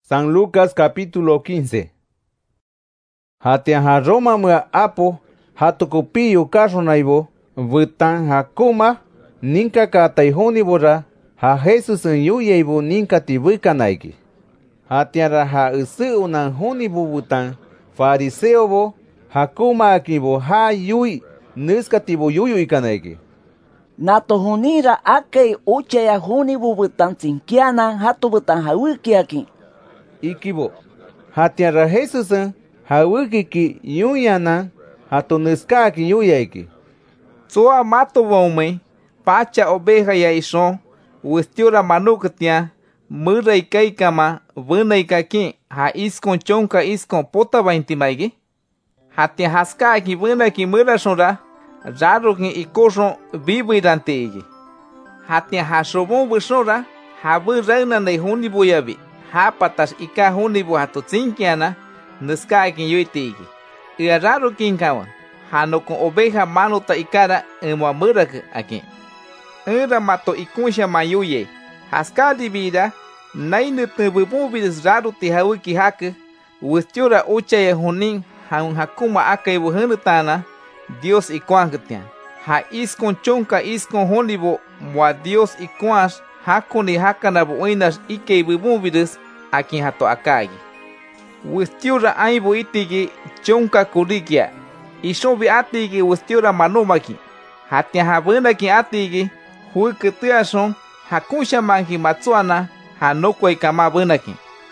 San Lucas capítulo 15. Hatia ha Roma mua apo, hatukupiyu kashonaibo, vutan hakuma, ninka ka taihonibora, ha Jesus yuyeibo ninka tibukanaiki. Hatia ha usu unan honibo vutan, fariseobo, hakuma akibo ha yui, nuskatibo yuyu ikanaiki. Nato hunira akei uchaya hunibu vutan tsinkianan hatu vutan haukiaki. Ikibo, hatia Jesus hawikiki yuyana, hatu nuskaki yuyaiki. Sua mato vome, pacha oveja ya ison, westiora manukatia, mura ikaikama, vuna ikaki, ha iskon chonka iskon pota vaintimaigi. Hatia haskaki vuna ki mura sonra, raro ki ikoson vivirante. Hatia hasobon busora, ha viraina ne hunibu yavi, ha patas ika hunibu hatu tsinkiana, nuskaki yuitigi. Ia raro kinkawan. Hano con oveja manota ikara muamurak aquí. Era mato ikunsha mayuye. Haskadi vida, nainu tubububides raro tihawiki hake, westiora ucha ya hunin, haun hakuma aka buhunutana, Dios ikuangetian. Ha iskon chonka iskon honibo, mua Dios ikuas, hakuni hakana buinas ike bububides, aquí hato akagi. Westiora aibo itigi, chonka kurikia. Ishobi atigi westiora manumaki. Hatia habunaki atigi, huikutuason, hakusha manki matsuana, hanokwe kama bunaki.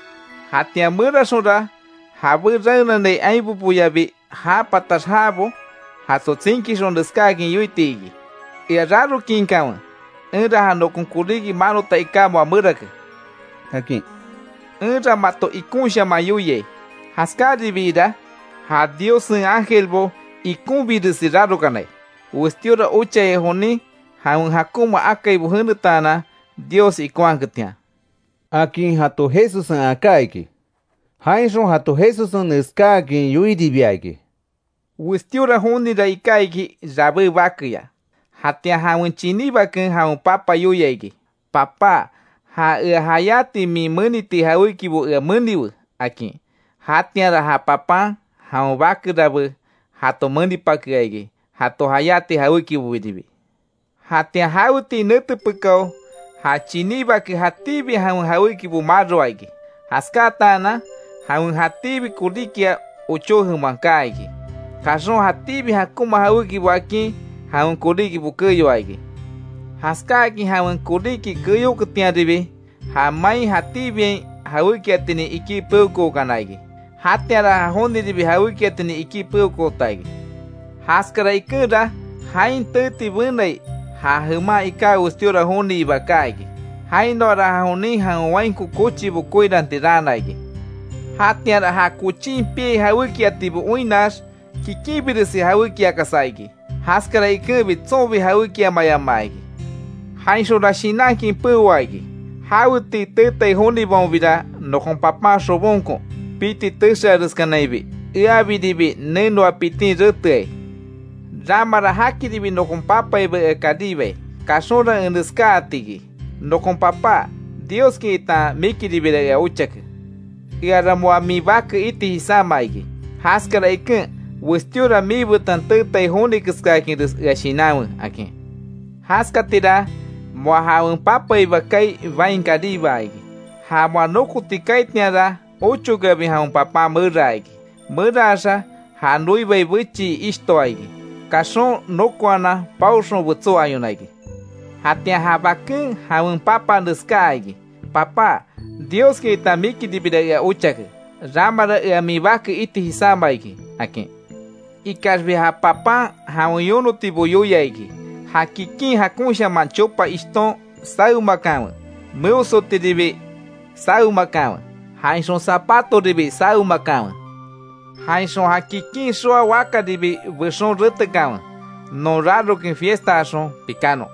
Hatia murasura, haburauna ne aibupuyabi, hapatas habo, hatotsinki son deskagi yuitigi. Iraro kinkawan, ira hanokunkurigi manota ikamo amuraka. Aquí. Ira mato ikunsha mayuye, haskadi vida, ha Dios angelbo y cumbides raro canay. Westiora ucha ehoni, ha un hakuma akai buhunutana, Dios y kuangetian. Aquí hatu Jesus akaiki. Hainson hatu Jesus nuskaki yuidibiaki. Westiora hunida ikaiki, rabu bakuya. Hatia ha un chinibakan ha un papa yuyaiki. Papa, ha hayati mi muniti ha uikibu munibu, aquí. Hatia ha papa, hau bakurabu, hato mandi pakai, hato hayati hauki budibi. Hatia hauti nutupukau, ha chiniba ki hatibi hau hauki bu maroaigi. Haskatana, hau hatibi kudikia uchohu mankaigi. Kason hatibi hakuma hauki waki, hau kudiki bukuyo aigi. Haskaki hau kudiki kuyo kutiadibi, ha mai hatibi hauki atini iki puko kanaigi. Hatiara hondi di bihawiki atini iki puko taigi. Haskara ikura, hain teti bunai, ha huma ika ustiora hondi ibakaigi. Hain dora honi hanwain kukochi bukoiran tiranaigi. Hatiara ha kuchin pie hawiki atibu uinas, kikibirisi hawiki akasaigi. Haskara ikubi tsobi hawiki amayamaigi. Hain shora shinaki puwaigi. Hawiti tete hondi bombira, no con papa sobonko. Piti tushar skanaibi, iabidibi neno apitin rutei. Ramara hakidibi no con papa ibe kadibe, kasora en skatigi. No con papa, Dios kita mikidibi de uchak. Iaramoa mi baka iti hisamaigi. Haskara ikin, westiora mi butan tutai honik skakin des yashinamu aki. Haskatira, moa haun papa iba kai vain kadiba igi. Ha moa noku tikai tiara, ocho gabi ha un papa muraigi. Murasa ha nui bai buchi istoaigi. Kason no kuana pauson butso ayunaigi. Hatia ha bakun ha un papa nuskaigi. Papa, Dios que itamiki dibida ya uchake. Ramara ya mi baka iti hisamaigi. Aki. Ikasbi ha papa ha un yono tibo yoyaigi. Ha kikin ha kunsha manchopa iston sau makawa. Meuso tidibi sau makawa. Hainson sapato dibi sau makawa. Hainson hakikin soa waka dibi verson rutakawa. No raro que fiesta son picano.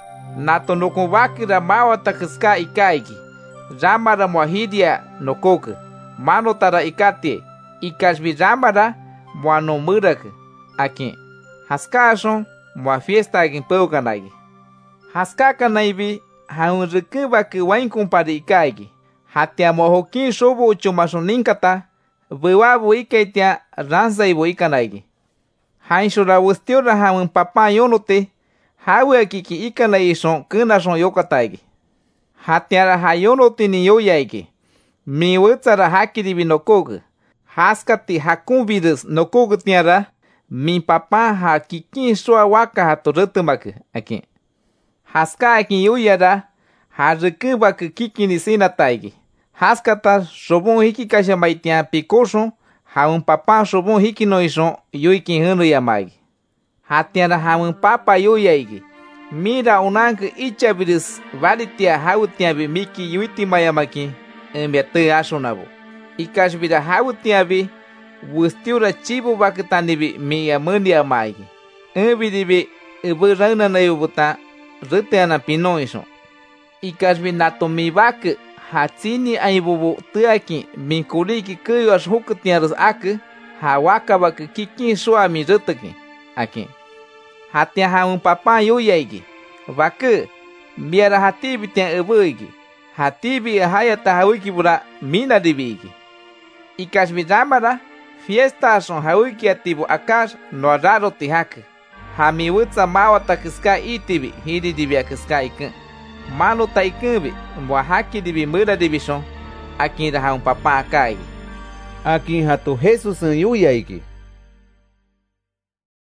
Nato no convaki ramawa takiska ikaiki. Ramara moahidia no koke. Mano tara ikatie. Ikasbi ramara moa no murak. Aki. Haska son moa fiesta agin peukanagi. Haska kanaibi haun rikuba que wain kumpari ikaiki. Hatia mojokin shobo uchumason ninkata, viwabu ikaitia ranzaibo ikanaigi. Hainshura wustiora hamun papa yonote, hawe kiki ikanaison kunason yokataigi. Hatiara hayonote ni yoyaigi. Mi wutsara hakiribi nokogu. Haskati hakunvidus nokogu tiara, mi papa ha kikin soa waka hatorutumaku aki. Haska aki yoyara, harukubak kikini sinataigi. Haskata sobon hiki kashamaitia pikoson, haun papa sobon hiki noison yoikin hunu yamaigi. Hatiara haun papa yoyaigi. Mira unanku ichabiris varitia hautiabi miki yuitimayamaki, embiatu asonabo. Ikashbira hautiabi, wustiura chibu bakutanibi miya mundia maigi. Envidibi eburana na yubuta, ruteana pinoison. Ikashbi nato mi baku, hatsini aibubu tuaki, minkuliki kuyas hukutiarus aku, hawakabaku kikin suami rutaki, aki. Hatia haun papa yoyaigi. Vaku, biara hatibi tiang ebuigi. Hatibi hayata hawiki bura mina dibigi. Ikashbi ramara, fiesta son hawiki atibu akash no raro tihaku. Hami wutsa mawata kiska itibi hiri dibi akiska ikun. Mano ta ikunbi, mwa haki dibi mura dibison, akin haun papa akaigi. Akin hatu Jesus yoyaigi.